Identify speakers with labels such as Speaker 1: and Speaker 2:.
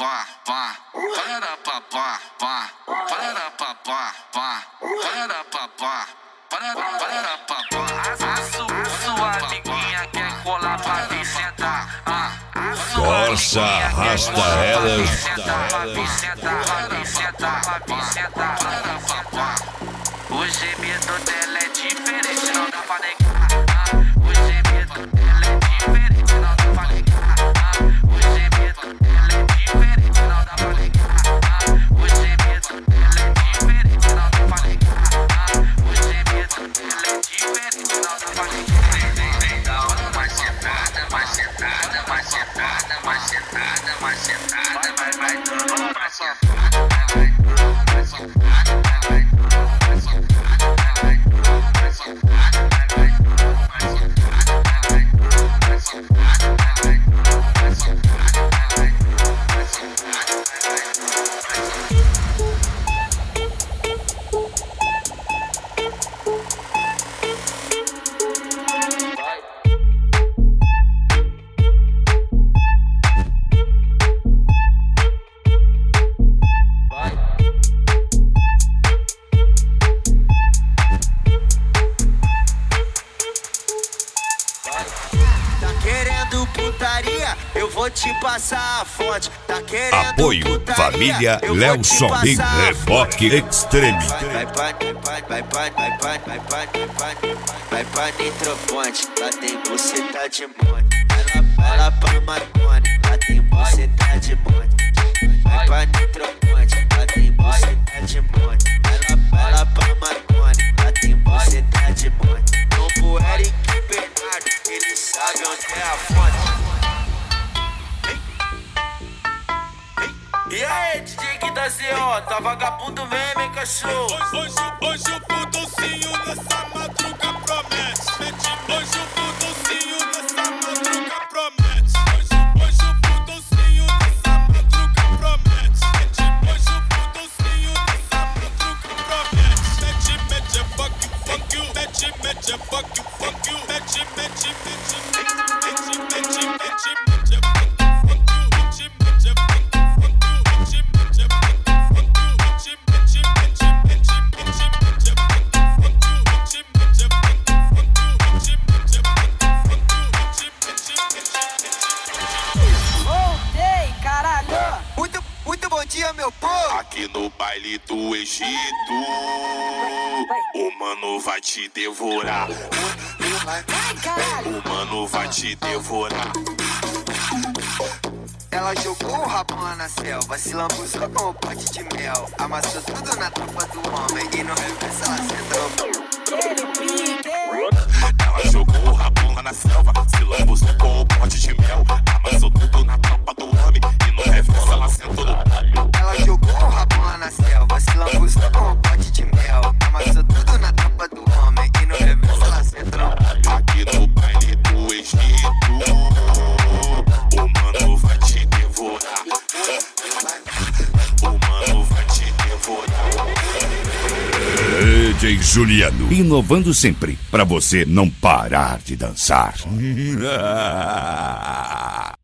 Speaker 1: Sua amiguinha quer colar pra vir sentar.
Speaker 2: Força, arrasta elas.
Speaker 1: O gemido dela é diferente, não dá pra negar. O gemido dela é diferente, não dá pra negar. O gemido dela é diferente, não dá pra negar. O gemido dela é diferente, não dá pra negar. O gemido dela é diferente, não dá pra negar. Vem dar uma sentada, mais sentada, mais sentada, mais sentada, mais sentada, vai dando pra sentada, vai dando pra sentada, vai dando pra sentada, vai dando pra sentada, vai dando pra sentada, vai dando pra sentada, vai dando pra sentada, vai dando pra sentada, vai dando pra sentada.
Speaker 3: Querendo putaria, eu vou te passar a fonte. Tá querendo
Speaker 2: Apoio
Speaker 3: putaria,
Speaker 2: Família
Speaker 3: eu vou
Speaker 2: Léo
Speaker 3: te
Speaker 2: Sombim
Speaker 3: passar a
Speaker 2: Reboque Extreme.
Speaker 3: Vai pra Nitroponte, lá tem buceta de monte. Vai lá pra Marconi, lá tem buceta de monte. Vai pra Nitroponte, lá tem buceta de monte. Vai lá pra Marconi, lá tem buceta de monte. Não pro Eric Bernardo, ele sabe onde é a fonte.
Speaker 1: E aí, DJ que da CO, tá vagabundo mesmo, hein, cachorro?
Speaker 4: Hoje o putocinho nessa madruga promete. Hoje o putocinho nessa madruga promete. Hoje o putocinho nessa madruga promete. Hoje o putocinho nessa madruga promete. Mete fuck you, mete fuck you, mete
Speaker 3: Voltei, caralho! Muito bom dia, meu povo!
Speaker 4: aqui no baile do Egito. O mano vai te devorar. O mano vai te devorar.
Speaker 3: Ela jogou o rabão na selva, se lambuzou com o pote de mel. Amassou tudo na tropa do homem e no reverso ela sentou.
Speaker 4: Ela jogou o rabão lá na selva, se lambuzou com o pote de mel. Amassou tudo na tropa do homem e no reverso ela sentou no palho.
Speaker 3: Ela jogou o rabão na selva, se lambuzou com o pote de mel. Amassou tudo na tropa do homem e no reverso ela sentou.
Speaker 4: Aqui no baile do Egito, o mano vai te devorar. O mano vai te devorar.
Speaker 2: DJ Juliano, inovando sempre, pra você não parar de dançar.